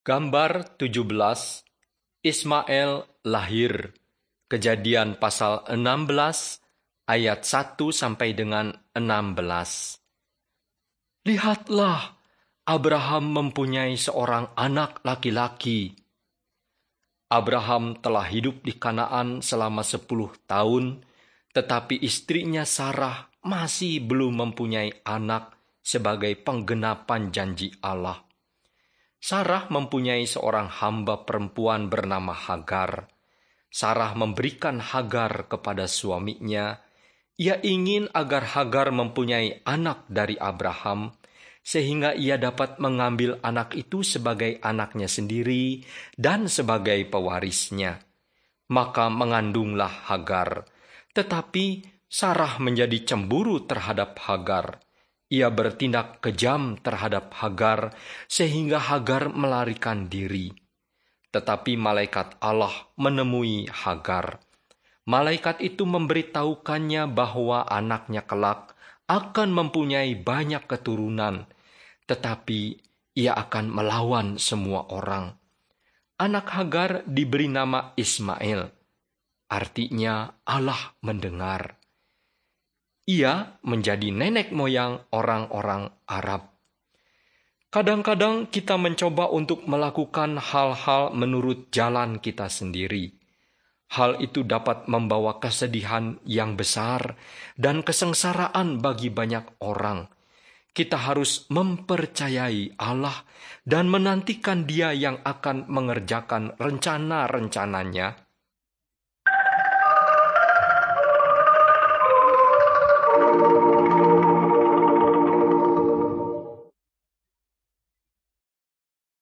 Gambar 17, Ismail lahir. Kejadian pasal 16 ayat 1 sampai dengan 16. Lihatlah, Abraham mempunyai seorang anak laki-laki. Abraham telah hidup di Kanaan selama 10 tahun, tetapi istrinya Sarah masih belum mempunyai anak sebagai penggenapan janji Allah. Sarah mempunyai seorang hamba perempuan bernama Hagar. Sarah memberikan Hagar kepada suaminya. Ia ingin agar Hagar mempunyai anak dari Abraham, sehingga ia dapat mengambil anak itu sebagai anaknya sendiri dan sebagai pewarisnya. Maka mengandunglah Hagar. Tetapi Sarah menjadi cemburu terhadap Hagar. Ia bertindak kejam terhadap Hagar, sehingga Hagar melarikan diri. Tetapi malaikat Allah menemui Hagar. Malaikat itu memberitahukannya bahwa anaknya kelak akan mempunyai banyak keturunan, tetapi ia akan melawan semua orang. Anak Hagar diberi nama Ismail, artinya Allah mendengar. Ia menjadi nenek moyang orang-orang Arab. Kadang-kadang kita mencoba untuk melakukan hal-hal menurut jalan kita sendiri. Hal itu dapat membawa kesedihan yang besar dan kesengsaraan bagi banyak orang. Kita harus mempercayai Allah dan menantikan Dia yang akan mengerjakan rencana-rencananya